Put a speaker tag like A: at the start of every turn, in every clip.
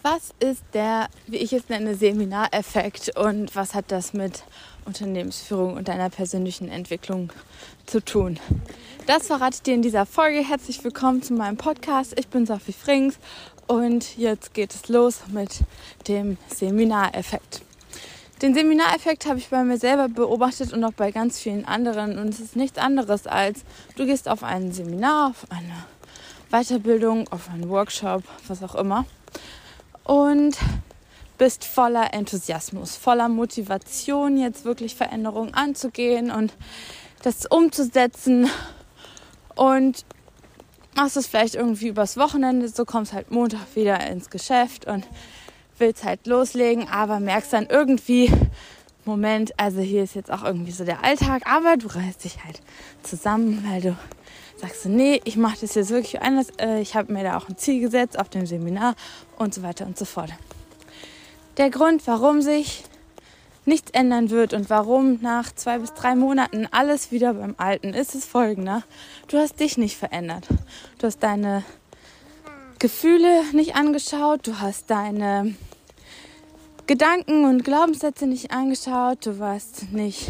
A: Was ist der, wie ich es nenne, Seminareffekt und was hat das mit Unternehmensführung und deiner persönlichen Entwicklung zu tun? Das verrate ich dir in dieser Folge. Herzlich willkommen zu meinem Podcast. Ich bin Sophie Frings und jetzt geht es los mit dem Seminareffekt. Den Seminareffekt habe ich bei mir selber beobachtet und auch bei ganz vielen anderen. Und es ist nichts anderes als, du gehst auf ein Seminar, auf eine Weiterbildung, auf einen Workshop, was auch immer. Und bist voller Enthusiasmus, voller Motivation, jetzt wirklich Veränderungen anzugehen und das umzusetzen. Und machst es vielleicht irgendwie übers Wochenende, so kommst halt Montag wieder ins Geschäft und willst halt loslegen, aber merkst dann irgendwie, Moment, also hier ist jetzt auch irgendwie so der Alltag, aber du reißt dich halt zusammen, weil du sagst so, nee, ich mache das jetzt wirklich anders, ich habe mir da auch ein Ziel gesetzt auf dem Seminar und so weiter und so fort. Der Grund, warum sich nichts ändern wird und warum nach 2 bis 3 Monaten alles wieder beim Alten ist, ist folgender. Du hast dich nicht verändert. Du hast deine Gefühle nicht angeschaut, du hast deine Gedanken und Glaubenssätze nicht angeschaut, du hast nicht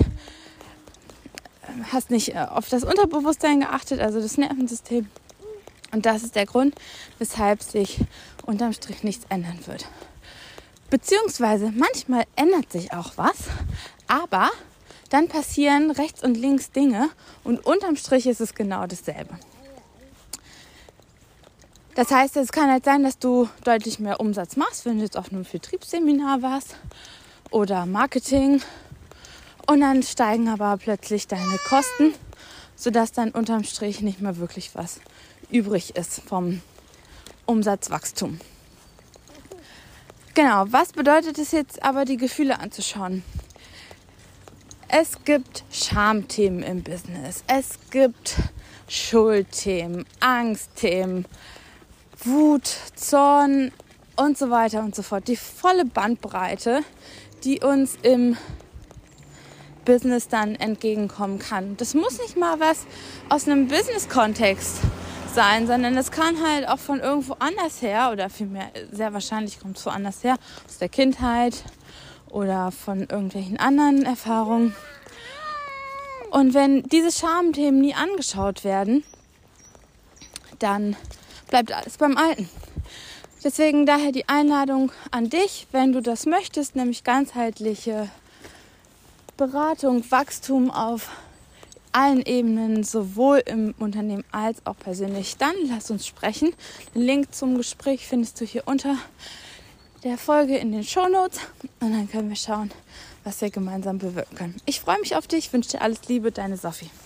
A: auf das Unterbewusstsein geachtet, also das Nervensystem. Und das ist der Grund, weshalb sich unterm Strich nichts ändern wird. Beziehungsweise manchmal ändert sich auch was, aber dann passieren rechts und links Dinge und unterm Strich ist es genau dasselbe. Das heißt, es kann halt sein, dass du deutlich mehr Umsatz machst, wenn du jetzt auf einem Vertriebsseminar warst oder Marketing. Und dann steigen aber plötzlich deine Kosten, sodass dann unterm Strich nicht mehr wirklich was übrig ist vom Umsatzwachstum. Genau, was bedeutet es jetzt aber, die Gefühle anzuschauen? Es gibt Schamthemen im Business, es gibt Schuldthemen, Angstthemen, Wut, Zorn und so weiter und so fort. Die volle Bandbreite, die uns im Business dann entgegenkommen kann. Das muss nicht mal was aus einem Business-Kontext sein, sondern das kann halt auch von irgendwo anders her oder vielmehr sehr wahrscheinlich kommt es woanders her, aus der Kindheit oder von irgendwelchen anderen Erfahrungen. Und wenn diese Schamthemen nie angeschaut werden, dann bleibt alles beim Alten. Deswegen daher die Einladung an dich, wenn du das möchtest, nämlich ganzheitliche Beratung, Wachstum auf allen Ebenen, sowohl im Unternehmen als auch persönlich. Dann lass uns sprechen. Den Link zum Gespräch findest du hier unter der Folge in den Shownotes und dann können wir schauen, was wir gemeinsam bewirken können. Ich freue mich auf dich, wünsche dir alles Liebe, deine Sophie.